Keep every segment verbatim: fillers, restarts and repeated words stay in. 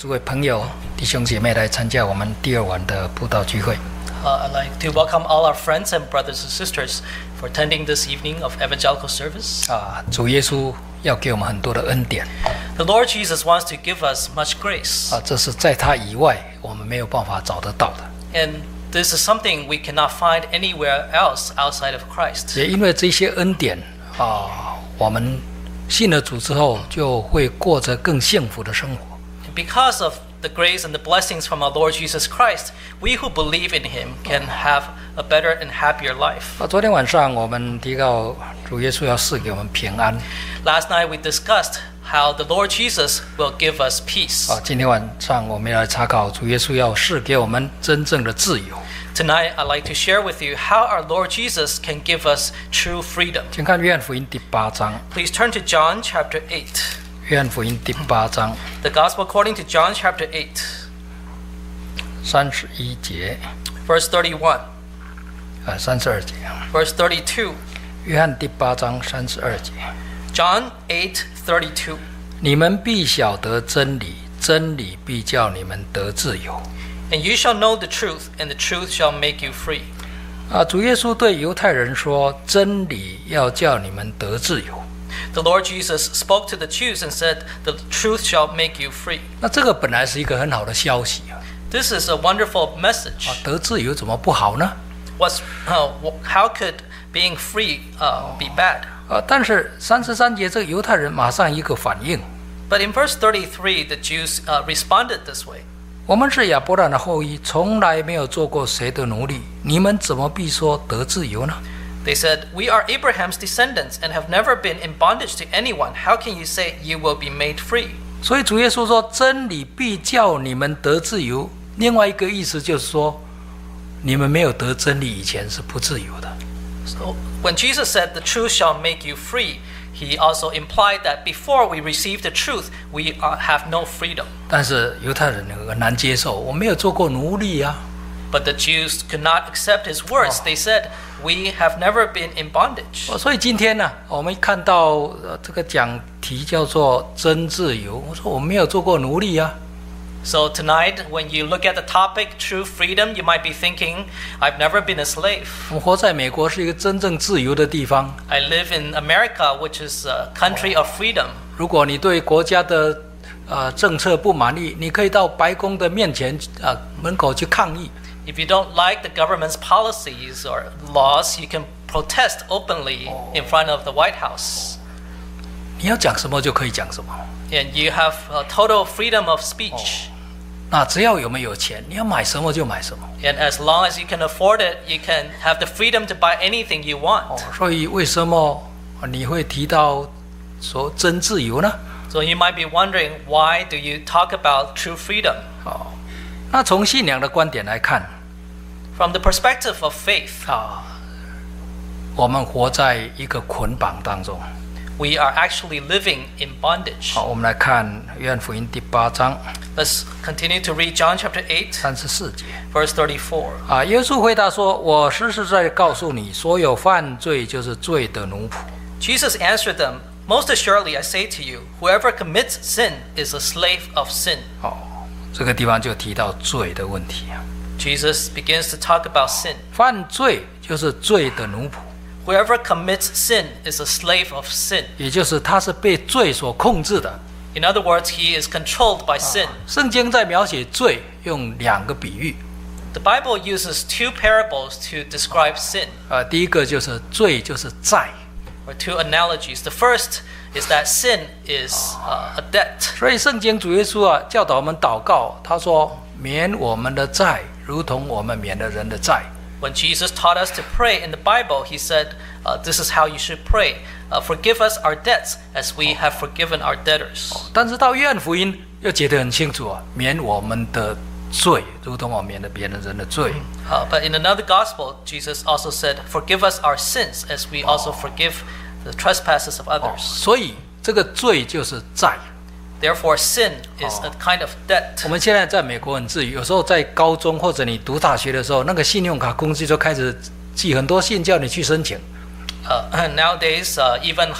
诸位朋友、弟兄姐妹来参加我们第二晚的布道聚会。 Uh, I'd like to welcome all our friends and brothers and sisters for attending this evening of evangelical service. 啊，主耶稣要给我们很多的恩典。 The Lord Jesus wants to give us much grace. 啊，这是在他以外我们没有办法找得到的。 And this is something we cannot find anywhere else outside of Christ. 也因为这些恩典啊，我们信了主之后，就会过着更幸福的生活。 Because of the grace and the blessings from our Lord Jesus Christ, we who believe in Him can have a better and happier life. 啊，昨天晚上我们提到主耶稣要赐给我们平安。 Last night we discussed how the Lord Jesus will give us peace. 啊，今天晚上我们要来查考主耶稣要赐给我们真正的自由。 Tonight, I'd like to share with you how our Lord Jesus can give us true freedom. 请看约翰福音第八章。 Please turn to John chapter eight. 约翰福音第八章 The Gospel according to John chapter eight, 三十一节， verse thirty-one, 呃，三十二节。 verse thirty-two. 约翰第八章三十二节， John eight thirty-two. 你们必晓得真理，真理必叫你们得自由。 And you shall know the truth, and the truth shall make you free. 啊，主耶稣对犹太人说，真理要叫你们得自由。 The Lord Jesus spoke to the Jews and said, the truth shall make you free. 那这个本来是一个很好的消息啊， This is a wonderful message. 啊，得自由怎么不好呢？ What's, uh, how could being free uh, be bad? 啊，但是三十三节这个犹太人马上一个反应， But in verse thirty-three, the Jews uh, responded this way. 我们是亚伯兰的后裔，从来没有做过谁的奴隶，你们怎么必说得自由呢？ They said, we are Abraham's descendants and have never been in bondage to anyone. How can you say you will be made free? 所以主耶稣说，真理必叫你们得自由。另外一个意思就是说，你们没有得真理以前是不自由的。 So when Jesus said the truth shall make you free, he also implied that before we receive the truth, we are, have no freedom. 但是犹太人很难接受，我没有做过奴隶啊。 But the Jews could not accept his words. They said, we have never been in bondage. 所以今天呢，我们看到、呃、这个讲题叫做真自由。我说我没有做过奴隶啊。 So tonight, when you look at the topic, true freedom, you might be thinking, I've never been a slave. 我们活在美国是一个真正自由的地方。 I live in America, which is a country of freedom. 如果你对国家的呃政策不满意，你可以到白宫的面前啊、呃、门口去抗议。 If you don't like the government's policies or laws, you can protest openly in front of the White House. 你要讲什么就可以讲什么。 And you have a total freedom of speech. 那只要有没有钱，你要买什么就买什么。 And as long as you can afford it, you can have the freedom to buy anything you want. 哦，所以为什么你会提到说真自由呢？ So you might be wondering, why do you talk about true freedom? 哦，那从信仰的观点来看， From the perspective of faith, 啊，我们活在一个捆绑当中。 we are actually living in bondage. 好，我们来看约翰福音第八章 Let's continue to read John chapter eight, 三十四节。 verse thirty-four. 啊，耶稣回答说：“我实实在在告诉你，所有犯罪就是罪的奴仆。” Jesus answered them, most assuredly I say to you, whoever commits sin is a slave of sin. 哦，这个地方就提到罪的问题啊。 Jesus begins to talk about sin. 犯罪就是罪的奴仆， Whoever commits sin is a slave of sin. 也就是他是被罪所控制的。 In other words, he is controlled by sin. 圣经在描写罪用两个比喻， The Bible uses two parables to describe sin, 啊，第一个就是罪就是债， or two analogies. The first is that sin is uh, a debt. 所以圣经主耶稣啊教导我们祷告，他说免我们的债，如同我们免了人的债。 When Jesus taught us to pray in the Bible, he said, uh, this is how you should pray. Uh, forgive us our debts as we have forgiven our debtors. 但是到约翰福音又解得很清楚啊，免我们的罪，如同我免了别人人的罪。 Uh, but in another gospel, Jesus also said, forgive us our sins as we also forgive the trespasses of others. 所以这个罪就是债。 Therefore, sin is a kind of debt. 我们现在在美国很自由，有时候在高中或者你读大学的时候，那个信用卡公司就开始寄很多信叫你去申请。 Uh, nowadays, uh, even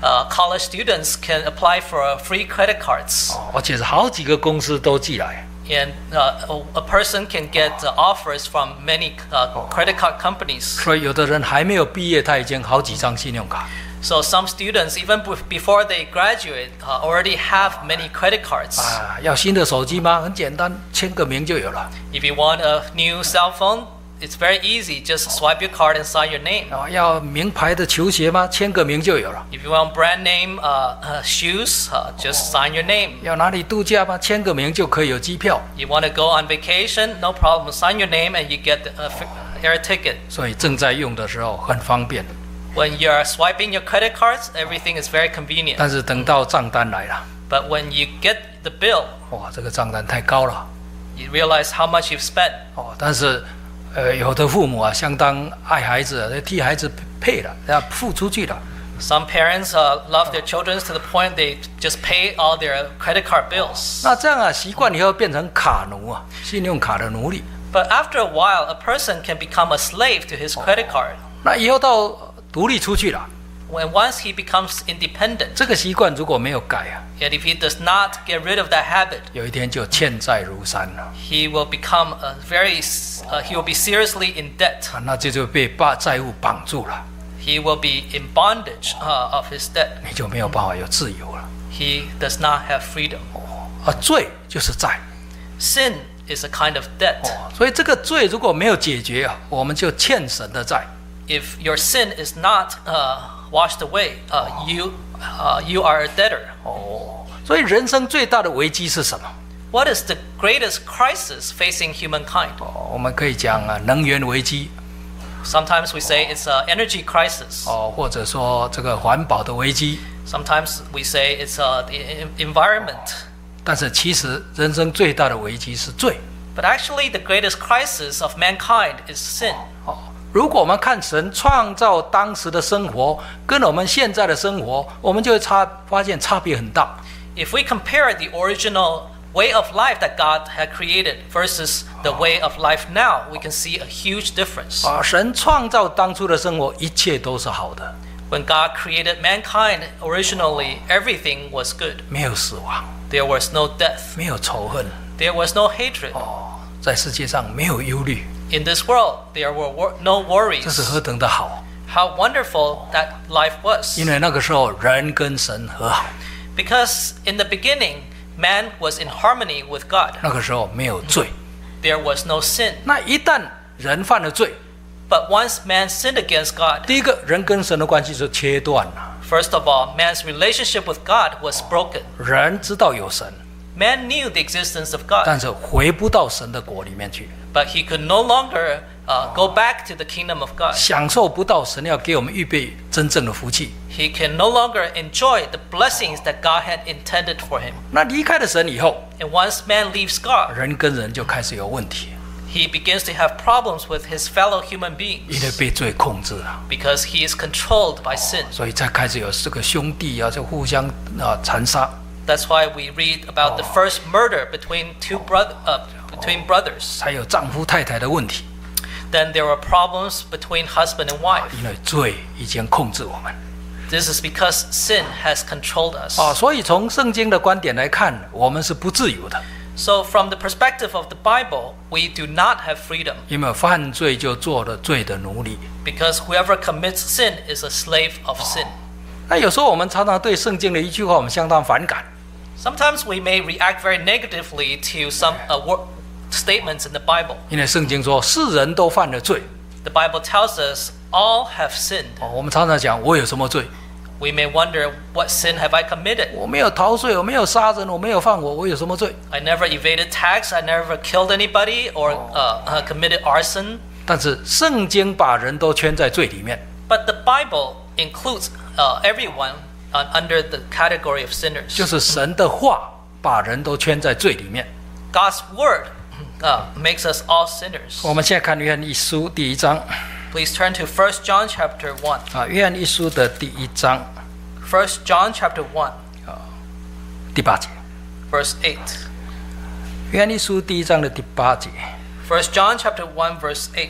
uh, college students can apply for uh, free credit cards. 哦，而且是好几个公司都寄来。 And uh, a, a person can get uh, offers from many uh, credit card companies. 所以有的人还没有毕业，他已经好几张信用卡。 So some students, even before they graduate, uh, already have many credit cards. 啊，要新的手机吗？很简单，签个名就有了。 If you want a new cell phone, it's very easy. Just swipe your card and sign your name. 啊，要名牌的球鞋吗？签个名就有了。 If you want brand name uh, uh, shoes, uh, just sign your name. 要哪里度假吗？签个名就可以有机票。 You want to go on vacation? No problem. Sign your name and you get a f- air ticket. 所以正在用的时候很方便， When you're swiping your credit cards, everything is very convenient. 但是等到账单来了， But when you get the bill, 哇，这个账单太高了。 you realize how much you've spent. 哦，但是，呃，有的父母啊，相当爱孩子，替孩子配了，要付出去了。 Some parents uh, love their children to the point they just pay all their credit card bills. 那这样啊，习惯以后变成卡奴啊，信用卡的奴隶。 But after a while, a person can become a slave to his credit card. 那以后到独立出去了， When once he becomes independent, 这个习惯如果没有改啊， yet if he does not get rid of that habit, 有一天就欠债如山了 he will become a very, uh, he will be seriously in debt. 啊，那这就被把债务绑住了， He will be in bondage uh, of his debt. 你就没有办法有自由了。 He does not have freedom. 啊，罪就是债 Sin is a kind of debt. 哦，所以这个罪如果没有解决啊，我们就欠神的债。 If your sin is not uh, washed away, uh, you, uh, you are a debtor. 哦，所以人生最大的危机是什么？ What is the greatest crisis facing humankind? 哦，我们可以讲啊，能源危机 Sometimes we say it's an energy crisis. 哦，或者说这个环保的危机。 Sometimes we say it's uh, the e- environment. 但是其实人生最大的危机是罪。 But actually, the greatest crisis of mankind is sin. 哦，如果我们看神创造当时的生活跟我们现在的生活，我们就会差发现差别很大。 If we compare the original way of life that God had created versus the way of life now, we can see a huge difference. 啊，神创造当初的生活，一切都是好的， When God created mankind originally, everything was good. 没有死亡， There was no death. 没有仇恨， There was no hatred. 哦，在世界上没有忧虑， In this world, there were wor- no 这是 worries. 何等的好！ How wonderful that life was. 因为那个时候人跟神和好， Because in the beginning, man was in harmony with God. 那个时候没有罪。 There was no sin. 那一旦人犯了罪， But once man sinned against God, 第一个人跟神的关系就切断了。 first of all, man's relationship with God was broken. 人知道有神， Man knew the existence of God, 但是回不到神的国里面去， but he could no longer uh, go back to the kingdom of God. 享受不到神要给我们预备真正的福气。 He can no longer enjoy the blessings that God had intended for him. 那离开了神以后， And once man leaves God, 人跟人就开始有问题， he begins to have problems with his fellow human 因为 beings 被罪控制了， because he is controlled by sin. 所以才开始有这个兄弟啊，就互相啊残杀。 That's why we read about the first murder between two brother, uh, between brothers. 才有丈夫太太的问题， Then there were problems between husband and wife. 因为罪已经控制我们 This is because sin has controlled us. 啊。所以从圣经的观点来看，我们是不自由的， So from the perspective of the Bible, we do not have freedom 因为犯罪就做了罪的奴隶。 because whoever commits sin is a slave of sin. 那有时候我们常常对圣经的一句话，我们相当反感。 Sometimes we may react very negatively to some uh, wor- statements in the Bible. 因为圣经说世人都犯了罪 The Bible tells us all have sinned. 哦，我们常常讲我有什么罪？ We may wonder, what sin have I committed? 我没有逃税，我没有杀人，我没有犯我，我有什么罪？ I never evaded tax. I never killed anybody or uh, uh, committed arson. 但是圣经把人都圈在罪里面， But the Bible includes uh, everyone uh, under the category of sinners. 就是神的话把人都圈在罪里面。 God's word uh, makes us all sinners. 我们现在看约翰一书第一章 Please turn to First John chapter one. 啊，约翰一书的第一章 First John chapter one, 第八节， verse eight. 约翰一书第一章的第八节， First John chapter one, verse eight.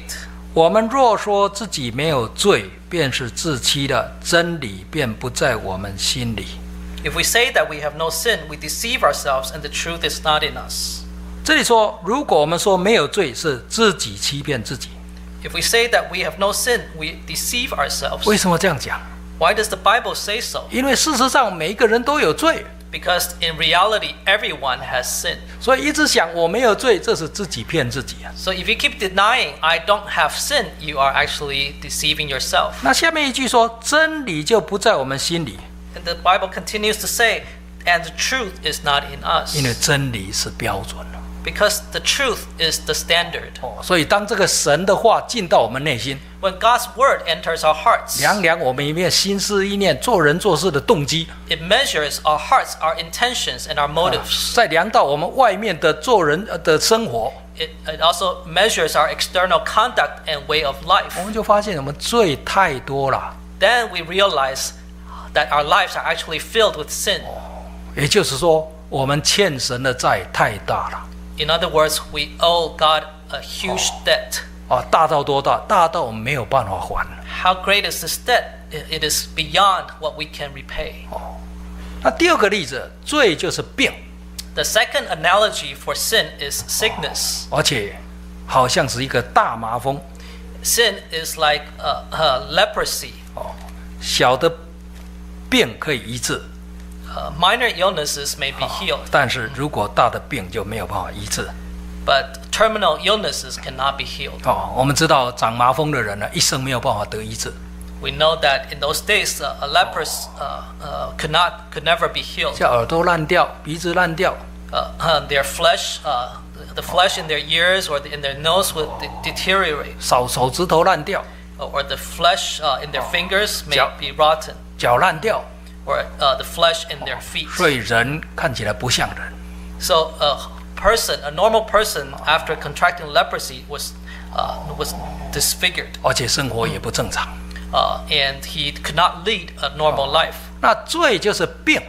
我们若说自己没有罪，便是自欺了，真理便不在我们心里。 If we say that we have no sin, we deceive ourselves, and the truth is not in us. 这里说，如果我们说没有罪，是自己欺骗自己。 If we say that we have no sin, we deceive ourselves. 为什么这样讲？ Why does the Bible say so? 因为事实上每一个人都有罪， Because in reality, everyone has sin. 所以一直想我没有罪，这是自己骗自己啊。 So if you keep denying, I don't have sin, you are actually deceiving yourself. 那下面一句说，真理就不在我们心里， And the Bible continues to say, and the truth is not in us. 因为真理是标准了。 Because the truth is the standard. 哦，所以当这个神的话进到我们内心， When God's word enters our hearts, 量量我们里面心思意念、做人做事的动机， it measures our hearts, our intentions, and our motives. 再量到我们外面的做人呃的生活， It, it also measures our external conduct and way of life. 我们就发现我们罪太多了。 Then we realize that our lives are actually filled with sin. 也就是说，我们欠神的债太大了。 In other words, we owe God a huge debt. 啊，大到多大？大到我们没有办法还。 How great is this debt? It is beyond what we can repay. 那第二个例子，罪就是病， The second analogy for sin is sickness. 而且好像是一个大麻风。 Sin is like uh, uh, leprosy. 哦，小的病可以医治， Uh, minor illnesses may be healed, 但是如果大的病就没有办法医治。 but terminal illnesses cannot be healed. 哦，我们知道长麻风的人呢，一生没有办法得医治， We know that in those days, uh, a leprous uh, uh, could not, could never be healed. 像耳朵烂掉、鼻子烂掉， Uh, uh, their flesh, uh, the flesh in their ears or in their nose would de- deteriorate, 手手指头烂掉， or the flesh uh, in their fingers may Jiao. be rotten, 脚烂掉， or uh, the flesh in their feet. 所以人看起来不像人。 So a person, a normal person, after contracting leprosy, was uh, was disfigured, 而且生活也不正常。 uh, and he could not lead a normal life. 那罪就是病，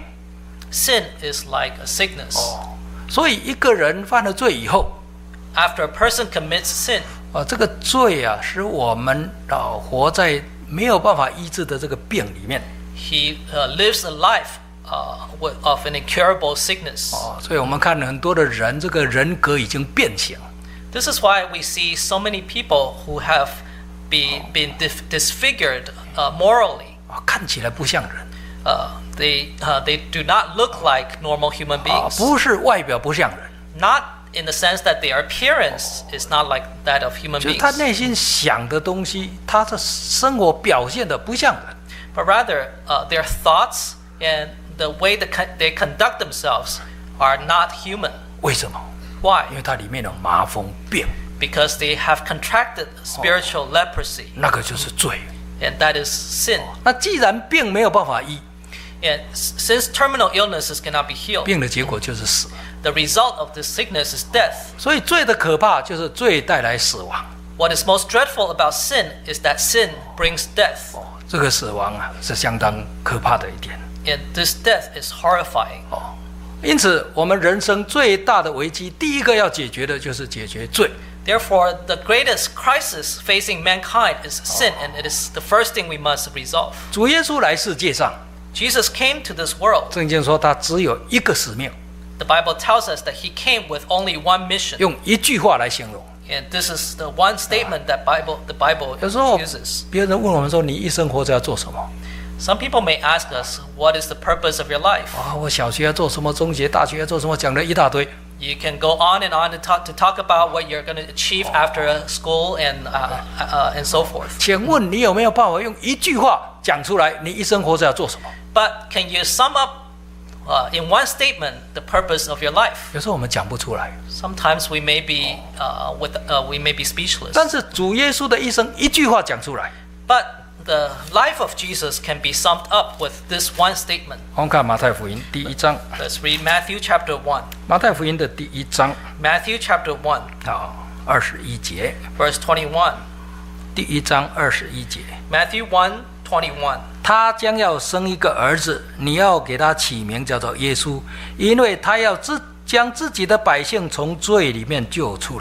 Sin is like a sickness. 所以一个人犯了罪以后， After a person commits sin, 啊，这个罪啊，使我们啊活在没有办法医治的这个病里面。 he uh, lives a life uh, with, of an incurable sickness. 哦，所以我们看很多的人，这个人格已经变形。 This is why we see so many people who have be, been dif- disfigured uh, morally. 啊，看起来不像人 Uh, they, uh, they do not look like normal human 啊， beings. 不是外表不像人， Not in the sense that their appearance is not like that of human 就是他 beings, 内心想的东西，他的生活表现的不像人。 but rather uh, their thoughts and the way that con- they conduct themselves are not human. 为什么？ Why? 因为它里面有麻风病， Because they have contracted spiritual leprosy, 那个就是罪。 and that is sin. 那既然病没有办法医， And s- since terminal illnesses cannot be healed, 病的结果就是死。 the result of this sickness is death. 所以罪的可怕就是罪带来死亡。 What is most dreadful about sin is that sin brings death, 哦，这个死亡啊是相当可怕的一点。 and this death is horrifying. 哦，因此我们人生最大的危机，第一个要解决的就是解决罪。 Therefore, the greatest crisis facing mankind is sin, and it is the first thing we must resolve. 主耶稣来世界上， Jesus came to this world. 圣经说他只有一个使命， The Bible tells us that he came with only one mission, 用一句话来形容。 and this is the one statement that Bible the Bible 有时候 uses. 别人问我们说：“你一生活着要做什么 Some people may ask us, "What is the purpose of your life?" 啊？我小学要做什么，中学、大学要做什么，讲了一大堆。 You can go on and on to talk to talk about what you're going to achieve after school and uh, uh, and so forth. 请问你有没有办法用一句话讲出来，你一生活着要做什么？ But can you sum up uh, in one statement the purpose of your life? 有时候我们讲不出来， Sometimes we may be uh, with uh, we may be speechless. 但是主耶稣的一生一句话讲出来。 But the life of Jesus can be summed up with this one statement. 我们看马太福音第一章， Let's read Matthew chapter one. 马太福音的第一章 Matthew chapter one, 啊，二十一节， verse twenty-one. 第一章二十一节， Matthew one, twenty-one. 他将要生一个儿子，你要给他起名叫做耶稣，因为他要自将自己的百姓从罪里面救出来。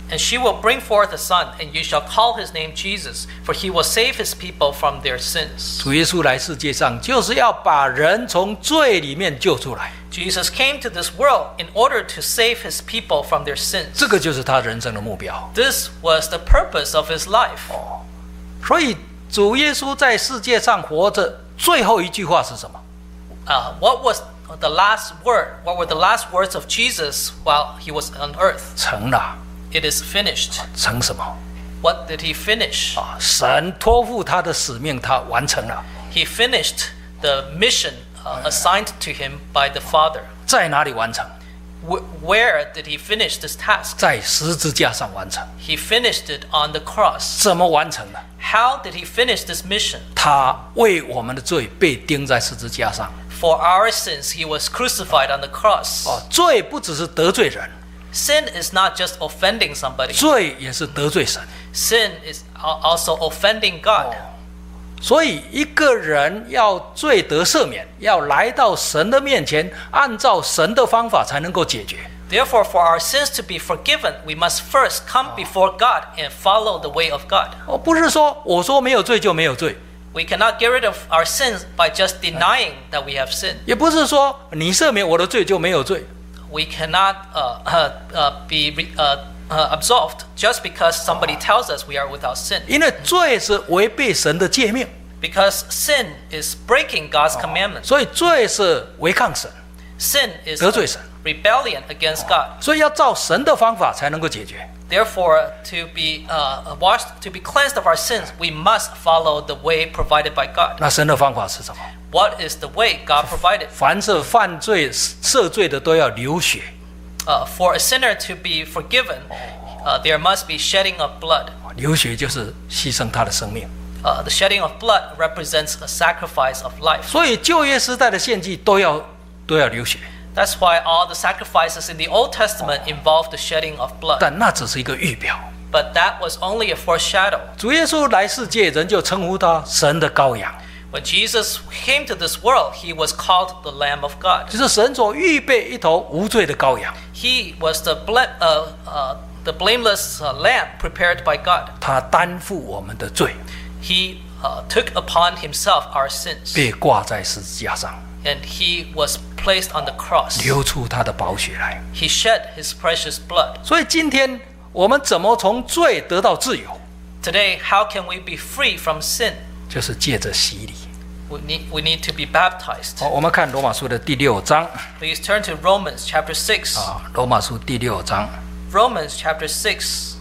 And she will bring forth a son, and you shall call his name Jesus, for he will save his people from their sins. 主耶稣来世界上，就是要把人从罪里面救出来。 Jesus came to this world in order to save his people from their sins. 这个就是他人生的目标。 This was the purpose of his life. 所以主耶稣在世界上活着，最后一句话是什么？ Uh, what was the last word? What were the last words of Jesus while he was on earth? 成了。 It is finished. 成什么？ What did he finish? 啊，神托付他的使命，他完成了。 He finished the mission uh, assigned to him by the Father. 在哪里完成？ Wh- where did he finish this task? 在十字架上完成。 He finished it on the cross. 怎么完成的？ How did he finish this mission? 他为我们的罪被钉在十字架上。 For our sins, he was crucified on the cross. 哦，罪不只是得罪人， Sin is not just offending somebody. 罪也是得罪神。 Sin is al- also offending God. 所以一个人要罪得赦免，要来到神的面前，按照神的方法才能够解决。 Therefore, for our sins to be forgiven, we must first come before God and follow the way of God. 哦，不是说我说没有罪就没有罪， We cannot get rid of our sins by just denying that we have sinned. 也不是说你赦免我的罪就没有罪。 We cannot uh, uh, uh, be re- uh, uh, absolved just because somebody tells us we are without sin. 因为罪是违背神的诫命， Because sin is breaking God's commandments. 所以罪是违抗神， Sin is 得罪神， rebellion against God. 所以要照神的方法才能够解决。 Therefore, to be uh, washed, to be cleansed of our sins, we must follow the way provided by God. 那神的方法是什么？ What is the way God provided? 凡是犯罪赦罪的都要流血， Uh, for a sinner to be forgiven, uh, there must be shedding of blood. 流血就是牺牲他的生命。 Uh, the shedding of blood represents a sacrifice of life. 所以旧约时代的献祭都要都要流血， That's why all the sacrifices in the Old Testament involve the shedding of blood. 但那只是一个预表。 But that was only a foreshadow. 主耶稣来世界，人就称呼他神的羔羊， When Jesus came to this world, he was called the Lamb of God. 就是神所预备一头无罪的羔羊。 He was the, ble- uh, uh, the blameless uh, lamb prepared by God. 他担负我们的罪， He uh, took upon himself our sins, 被挂在十字架上， and he was placed on the cross. 流出他的宝血来。 He shed his precious blood. 所以今天我们怎么从罪得到自由？ Today, how can we be free from sin? 就是借着洗礼。 We need, we need to be baptized. 好，我们看罗马书的第六章 Please turn to Romans chapter six. 啊，罗马书第六章 Romans chapter six,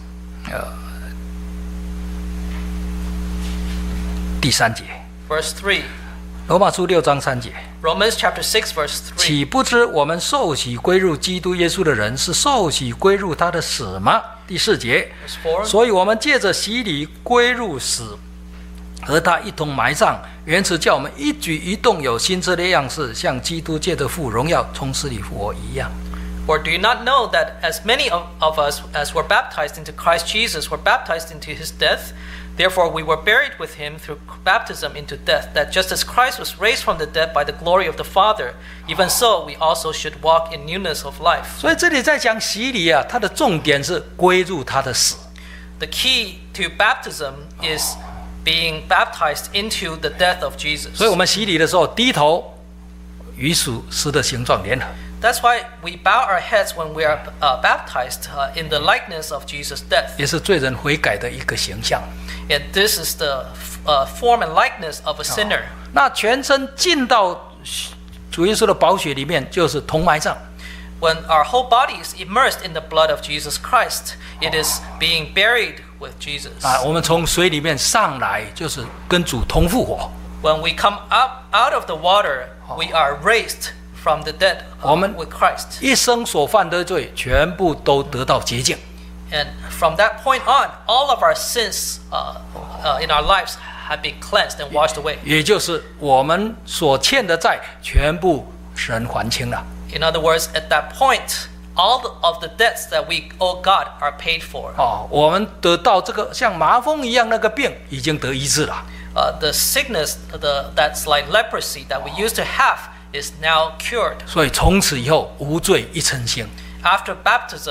第三节。 verse three. 罗马书六章三节， Romans chapter six, verse three. 岂不知我们受洗归入基督耶稣的人，是受洗归入他的死吗？第四节， Verse four. 所以我们借着洗礼归入死，和他一同埋葬，原是叫我们一举一动有新车的样式，像基督借着父荣耀从死里复活一样。 Or do you not know that as many of, of us as were baptized into Christ Jesus were baptized into his death? Therefore we were buried with him through baptism into death, that just as Christ was raised from the dead by the glory of the Father, even so we also should walk in newness of life. 所以这里在讲洗礼啊，它的重点是归入他的死。 The key to baptism is being baptized into the death of Jesus. 所以我们洗礼的时候低头，与属死的形状联合。 That's why we bow our heads when we are uh, baptized uh, in the likeness of Jesus' death. 也是罪人悔改的一个形象。 And this is the uh, form and likeness of a sinner. 那全身进到主耶稣的宝血里面，就是同埋葬。 When our whole body is immersed in the blood of Jesus Christ, it is being buried with Jesus. 啊，我们从水里面上来，就是跟主同复活。 When we come up out of the water, we are raised from the dead uh, 我们 with Christ. 一生所犯的罪，全部都得到洁净。 And from that point on, all of our sins uh, uh, in our lives have been cleansed and washed away. 也就是我们所欠的债，全部神还清了。 In other words, at that point, all the, of the debts that we owe God are paid for. 哦，我们得到这个像麻风一样那个病，已经得医治了。 Uh, the sickness, the, that's like leprosy that we used to have, is now cured. 所以从此以后无罪一身轻。 After baptism,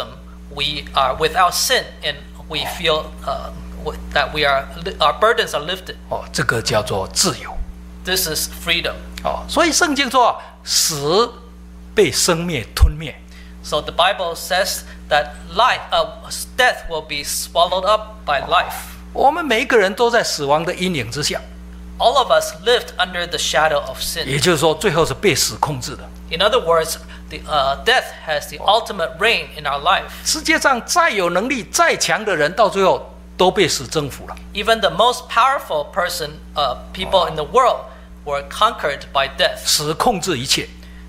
we are without sin and we feel uh, that we are our burdens are lifted. 哦，这个叫做自由。 This is freedom. 哦，所以圣经说，死被生灭吞灭。 So the Bible says that life, uh, death will be swallowed up by life. 我们每一个人都在死亡的阴影之下， All of us lived under the shadow of 也 sin. 就是说，最后是被死控制的。 In other words, the, uh, death has the ultimate reign in our life. 世界上再有能力、再强的人，到最后都被死征服了。 Even the most powerful person, uh, people in the world, were conquered by death. 死控制一切。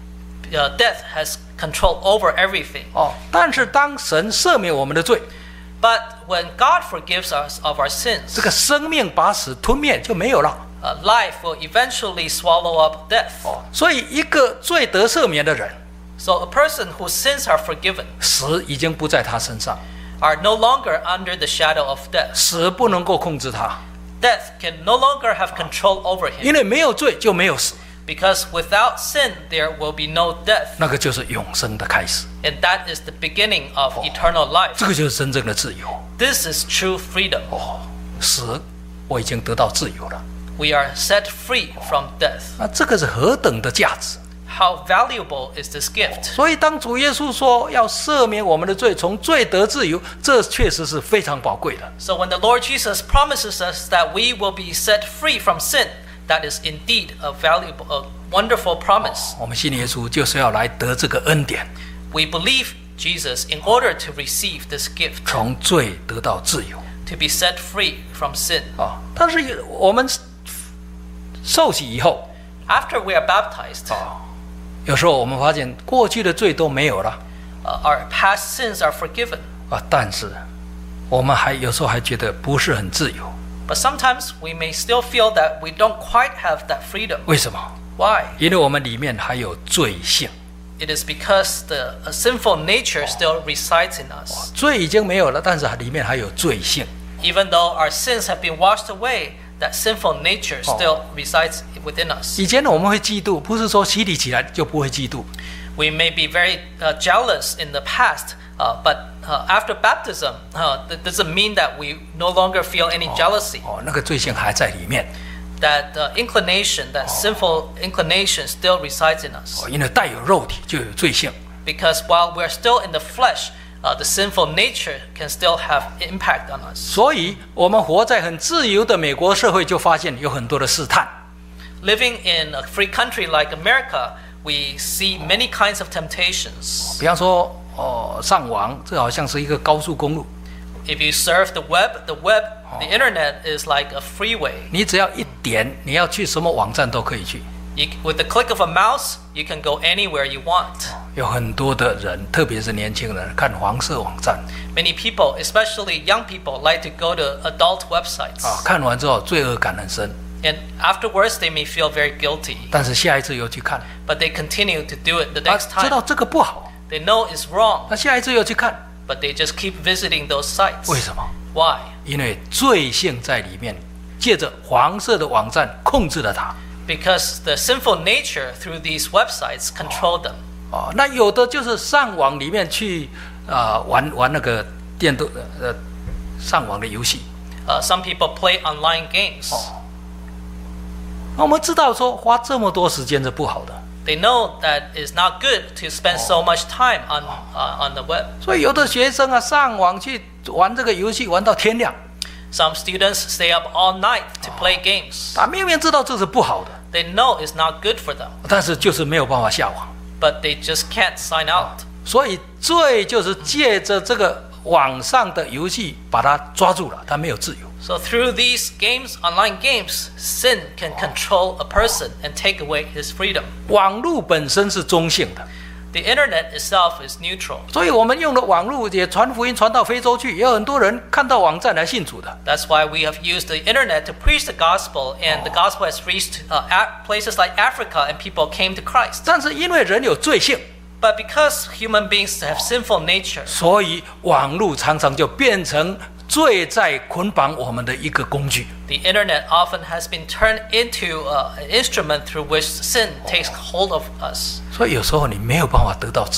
Uh, death has control over everything. 哦，但是当神赦免我们的罪， But when God forgives us of our 这 sins, 个生命把死吞灭就没有了。 uh, life will eventually swallow up death. 哦，所以一个罪得赦免的人， So a person whose sins are forgiven 死已经不在他身上， are no longer under the shadow of death. 死不能够控制他， Death can no longer have control over him. 因为没有罪就没有死， Because without sin, there will be no death. 那个就是永生的开始， And that is the beginning of eternal life. 这个就是真正的自由。 This is true freedom. 哦，死我已经得到自由了， We are set free from death. 那这个是何等的价值！ How valuable is this gift? 所以当主耶稣说要赦免我们的罪，从罪得自由，这确实是非常宝贵的。 So when the Lord Jesus promises us that we will be set free from sin, that is indeed a valuable, a wonderful promise. 我们信耶稣就是要来得这个恩典， We believe Jesus in order to receive this gift, 从罪得到自由 to be set free from sin. 啊！但是我们受洗以后 After we are baptized, 啊，有时候我们发现过去的罪都没有了 uh, our past sins are forgiven. 啊，但是我们还有时候还觉得不是很自由， But sometimes we may still feel that we don't quite have that freedom. 为什么？ Why? 因为我们里面还有罪性， It is because the a sinful nature still resides in us. 罪已经没有了，但是里面还有罪性。 Even though our sins have been washed away, that sinful nature still resides within us. 以前呢，我们会嫉妒，不是说洗礼起来就不会嫉妒。 We may be very uh, jealous in the past, uh, but uh, after baptism, uh, that doesn't mean that we no longer feel any jealousy. 哦，那个罪性还在里面， That uh, inclination, that sinful inclination still resides in us. 哦，因为带有肉体就有罪性。 Because while we're still in the flesh, uh, the sinful nature can still have impact on us. 所以，我们活在很自由的美国社会，就发现有很多的试探。 Living in a free country like America, we see many kinds of temptations. 比方说，哦，上网，这好像是一个高速公路， If you surf the web, the web, the internet is like a freeway. 你只要一点，你要去什么网站都可以去。 You, with the click of a mouse, you can go anywhere you want. 有很多的人，特别是年轻人，看黄色网站 Many people, especially young people, like to go to adult websites. 啊，看完之后罪恶感很深， And afterwards, they may feel very guilty. 但是下一次又去看， But they continue to do it the 啊， next 知道 time. 这个不好， They know it's wrong, 那下一次又去看， but they just keep visiting those sites. 为什么？ Why? 因为罪性在里面，借着黄色的网站控制了他。 Because the sinful nature through these websites control them. 哦，那有的就是上网里面去啊、呃、玩玩那个电动呃上网的游戏。 Uh, some people play online games. 那我们知道说花这么多时间是不好的， They know that it's not good to spend so much time on uh, on the web. 所以有的学生啊上网去玩这个游戏玩到天亮， Some students stay up all night to play games. 他明明知道这是不好的， They know it's not good for them, 但是就是没有办法下网。 but they just can't sign out. 所以罪就是借着这个网上的游戏把他抓住了，他没有自由。 So through these games, online games, sin can control a person and take away his freedom. 网络本身是中性的， The internet itself is neutral. 所以我们用的网络也传福音传到非洲去，也有很多人看到网站来信主的。 That's why we have used the internet to preach the gospel, and the gospel has reached uh, at places like Africa, and people came to Christ. 但是因为人有罪性， But because human beings have sinful nature, 所以网络常常就变成罪在捆绑我们的一个工具。 the internet often has been turned into uh, an instrument through which sin takes hold of us. 所以有时候你没有办法得到自由。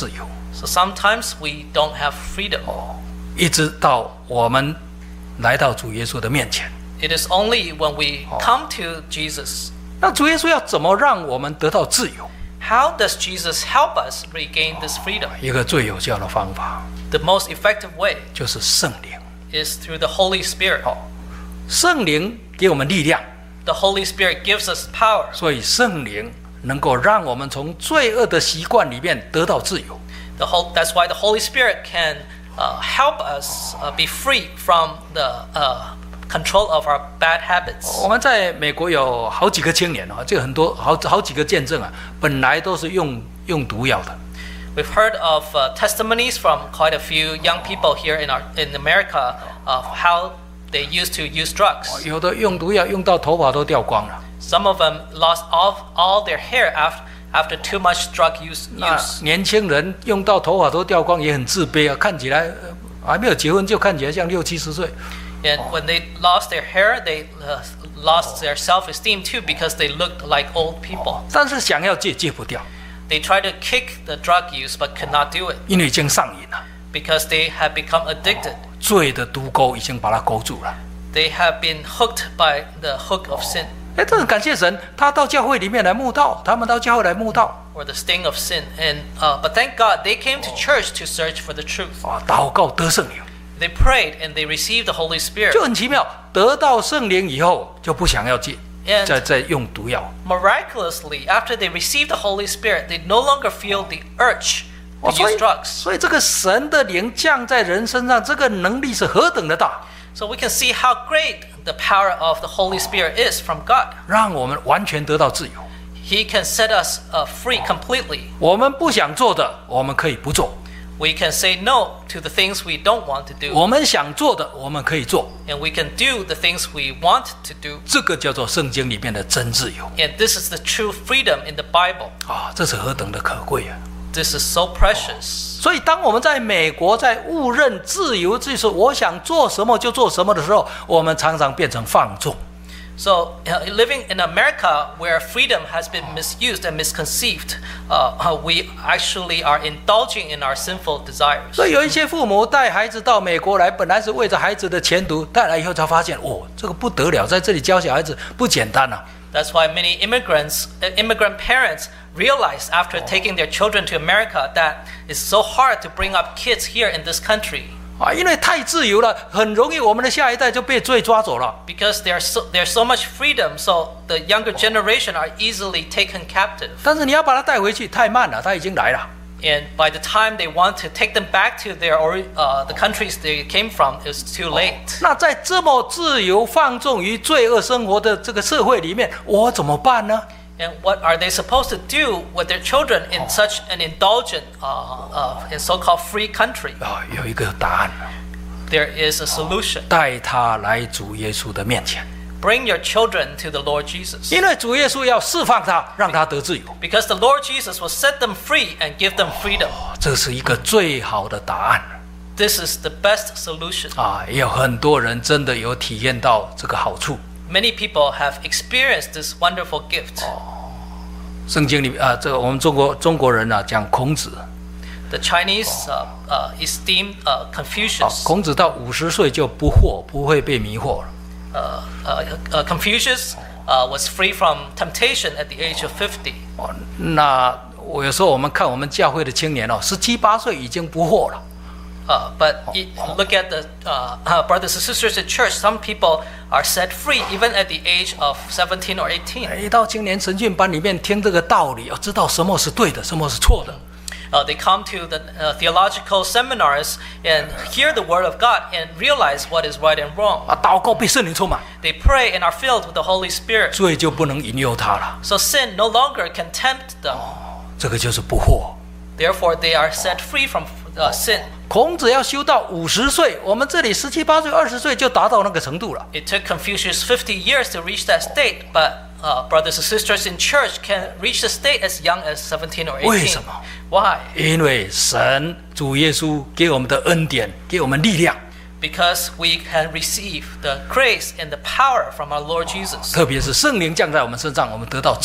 So sometimes we don't have freedom. 一直到我们来到主耶稣的面前。 It is only when we come to Jesus. 那主耶稣要怎么让我们得到自由？ How does Jesus help us regain this freedom? 一个最有效的方法 The most effective way 就是圣灵。 is through the Holy Spirit. 圣灵给我们力量， The Holy Spirit gives us power. 所以圣灵能够让我们从罪恶的习惯里面得到自由。 The whole, that's why the Holy Spirit can uh, help us uh, be free from the uh, control of our bad habits. 我们在美国有好几个青年啊，这个很多好好几个见证啊，本来都是用用毒药的。 We've heard of uh, testimonies from quite a few young people here in our in America of how they used to use drugs. 有的用毒药用到头发都掉光了。 Some of them lost all all their hair after after too much drug use. 那 use. 年轻人用到头发都掉光，也很自卑啊，看起来呃还没有结婚就看起来像六七十岁。 And when they lost their hair, they uh, lost their self-esteem too because they looked like old people. 但是想要戒戒不掉， They tried to kick the drug use but could not do it 因为已经上瘾了， because they had become addicted. 罪的毒钩已经把它勾住了。 They have been hooked by the hook of sin 哎，这很感谢神，他到教会里面来慕道，他们到教会来慕道 or the sting of sin. And uh, but thank God they came to church to search for the truth. 啊，祷告得圣灵， They prayed and they received the Holy Spirit. 就很奇妙。得到圣灵以后，就不想要戒， And 再再用毒药。 miraculously, after they received the Holy Spirit, they no longer feel the urge 哦， to 所 use 以 drugs. 所以这个神的灵降在人身上，这个能力是何等的大， So we can see how great the power of the Holy Spirit is from God. 让我们完全得到自由。 He can set us uh, free completely. 我们不想做的，我们可以不做； We can say no to the things we don't want to do. 我们想做的，我们可以做。 And we can do the things we want to do. 这个叫做圣经里面的真自由 And this is the true freedom in the Bible. 啊！这是何等的可贵啊！ This is so precious. 所以，当我们在美国在误认自由就是我想做什么就做什么的时候，我们常常变成放纵。 So, uh, living in America where freedom has been misused and misconceived, uh, uh, we actually are indulging in our sinful desires. 所以有一些父母带孩子到美国来，本来是为着孩子的前途，带来以后才发现，哦，这个不得了，在这里教小孩子不简单啊！ That's why many immigrants, uh, immigrant parents realize after taking their children to America that it's so hard to bring up kids here in this country. 啊，因为太自由了，很容易我们的下一代就被罪抓走了。 Because there's so, there's so much freedom, so the younger generation are easily taken captive. 但是你要把他带回去太慢了，他已经来了。 And by the time they want to take them back to their ori- uh, the countries they came from, it's too late. 那在这么自由放纵于罪恶生活的这个社会里面，我怎么办呢？ And what are they supposed to do with their children in such an indulgent uh, uh, and so-called free country? 啊，有一个答案， There is a solution. 带他来主耶稣的面前， Bring your children to the Lord Jesus. 因为主耶稣要释放他，让他得自由。 Because the Lord Jesus will set them free and give them freedom. 这是一个最好的答案 This is the best solution. 啊！也有很多人真的有体验到这个好处。 Many people have experienced this wonderful gift. 圣经里啊，这个我们中国中国人啊讲孔子， The Chinese uh, uh, esteemed uh, 啊 Confucius. 孔子到五十岁就不惑，不会被迷惑了。 Uh, uh, uh, Confucius uh, was free from temptation at the age of fifty. 哦，那我有时候我们看我们教会的青年哦，十七八岁已经不惑了。 Uh, but it, look at the uh, uh, brothers and sisters in church. Some people are set free even at the age of seventeen or eighteen. 一到青年神训班里面听这个道理，要知道什么是对的，什么是错的。 Uh, they come to the uh, theological seminars and hear the word of God and realize what is right and wrong. 啊，祷告被圣灵充满， They pray and are filled with the Holy Spirit. 罪就不能引诱他了。 So sin no longer can tempt them. 这个就是不惑。 Therefore, they are set free from uh, sin. 孔子要修到五十岁，我们这里十七八岁、二十岁就达到那个程度了。 It took Confucius fifty years to reach that state, but uh, brothers and sisters in church can reach the state as young as seventeen or 为 eighteen. 什么？ Why? 因为神主耶稣给我们的恩典，给我们力量， Because we can receive the grace and the power from our Lord Jesus. 特别是圣灵降在我们身上，我们得到自由。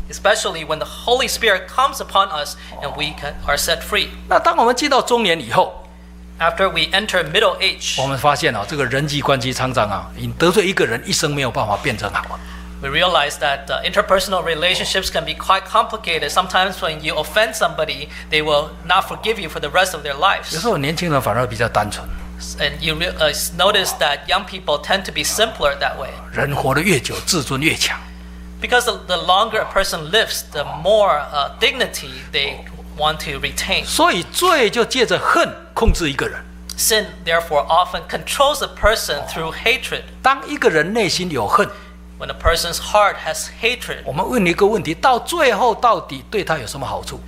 especially when the Holy Spirit comes upon us and we can, are set free. 那当我们进到中年以后， After we enter middle age, 我们发现啊，这个人际关系常常啊，你得罪一个人，一生没有办法变成好。 we realize that uh, interpersonal relationships can be quite complicated. Sometimes when you offend somebody, they will not forgive you for the rest of their 有 lives. 时候年轻人反而比较单纯， And you re- uh, notice that young people tend to be simpler that way. 人活得越久，自尊越强。 Because the, the longer a person lives, the more uh, dignity they want to retain. 所以罪就借着恨控制一个人。 Sin, therefore, often controls a person through hatred. 当一个人内心有恨， When a person's heart has hatred, 我们问你一个问题：到最后到底对他有什么好处？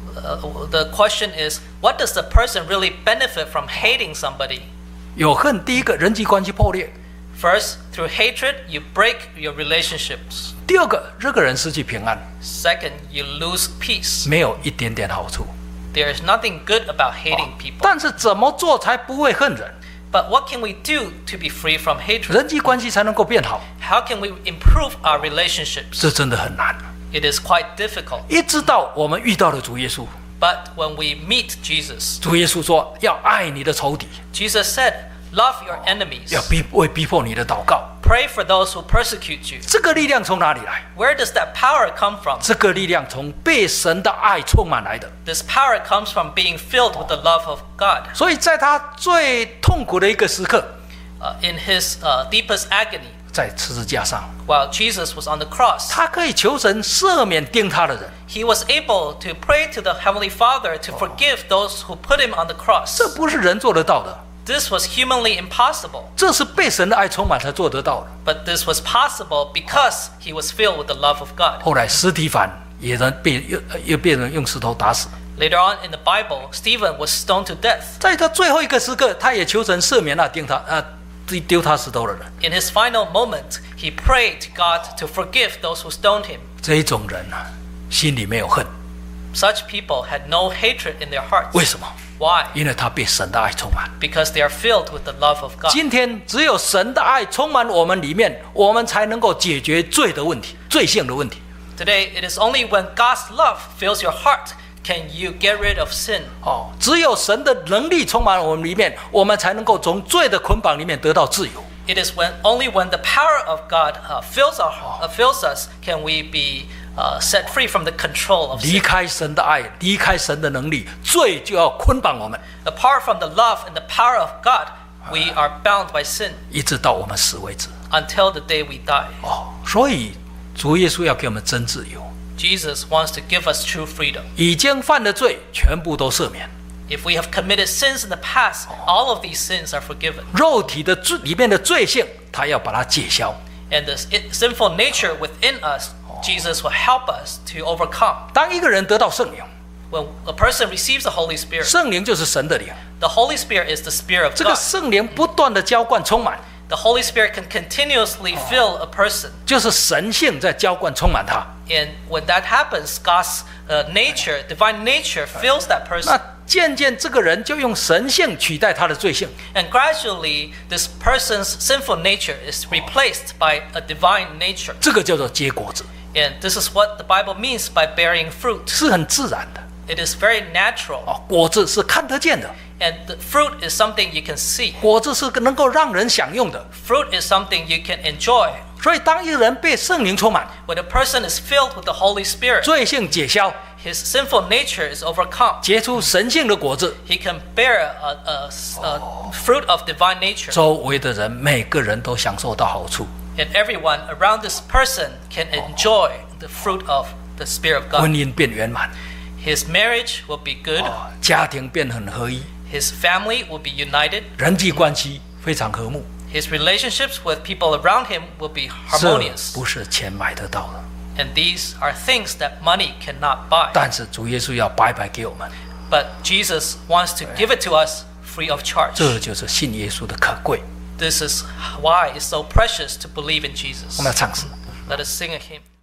uh, the question is, what does the person really benefit from hating somebody? 有恨，第一个人际关系破裂； First, through hatred, you break your relationships. 第二个，这个人失去平安， Second, you lose peace. 没有一点点好处。 There is nothing good about hating people. 但是怎么做才不会恨人？ But what can we do to be free from hatred? 人际关系才能够变好？ How can we improve our relationships? 这真的很难。 It is quite difficult. 一直到我们遇到了主耶稣， But when we meet Jesus, 主耶稣说要爱你的仇敌， Jesus said, love your enemies. 要逼为逼迫你的祷告。 Pray for those who persecute you. 这个力量从哪里来？ Where does that power come from? 这个力量从被神的爱充满来的。 This power comes from being filled with the love of God. 所以在他最痛苦的一个时刻， Uh, in his uh, deepest agony, 在十字架上， while Jesus was on the cross, 他可以求神赦免钉他的人。 he was able to pray to the Heavenly Father to forgive those who put him on the cross. 这不是人做得到的， This was humanly impossible, 这是被神的爱充满才做得到的。 but this was possible because he was filled with the love of God. 后来司提反也人被又又被人用石头打死。 Later on in the Bible, Stephen was stoned to death. 在他最后一个时刻，他也求神赦免那钉他呃丢他石头的人。 In his final moment, he prayed to God to forgive those who stoned him. 这一种人啊，心里没有恨， Such people had no hatred in their hearts. 为什么？ Why? 因为他被神的爱充满。 Because they are filled with the love of God. 今天只有神的爱充满我们里面，我们才能够解决罪的问题、罪性的问题。 Today, it is only when God's love fills your heart can you get rid of sin. 哦，只有神的能力充满我们里面，我们才能够从罪的捆绑里面得到自由。 It is when only when the power of God uh, fills our uh, fills us can we be uh, set free from the control of 离 sin. 开神的爱，离开神的能力，罪就要捆绑我们， Apart from the love and the power of God, we are bound by sin 一直到我们死为止。 until the day we die. 哦，所以主耶稣要给我们真自由， Jesus wants to give us true freedom. 已经犯的罪全部都赦免， If we have committed sins in the past, all of these sins are forgiven. 肉体的罪里面的罪性，他要把它解消。 And the sinful nature within us, Jesus will help us to overcome. 当一个人得到圣灵， When a person receives the Holy Spirit, 圣灵就是神的灵， the Holy Spirit is the Spirit of 这个 God. 圣灵不断的浇灌充满， The Holy Spirit can continuously fill a person. 就是神性在浇灌充满他。 And when that happens, God's uh, nature, divine nature, fills that person. 那渐渐这个人就用神性取代他的罪性， And gradually, this person's sinful nature is replaced by a divine nature. 这个叫做结果子， And this is what the Bible means by bearing fruit. 是很自然的。 It is very natural. 哦，果子是看得见的， And the fruit is something you can see. 果子是能够让人享用的。 Fruit is something you can enjoy. 所以，当一个人被圣灵充满， When a person is filled with the Holy Spirit, 罪性解消， his sinful nature is overcome. 结出神性的果子， He can bear a, a, a fruit of divine nature. 周围的人每个人都享受到好处， And everyone around this person can enjoy the fruit of the Spirit of 婚 God. 姻变圆满， His marriage will be good. 哦，家庭变很合一， His family will be united. 人际关系非常和睦。 His relationships with people around him will be 这 harmonious. 不是钱买得到的， And these are things that money cannot buy. 但是主耶稣要白白给我们， But Jesus wants to give it to us free of charge. 这就是信耶稣的可贵。 This is why it's so precious to believe in 我 Jesus. 们要唱诗。 Let us sing a hymn.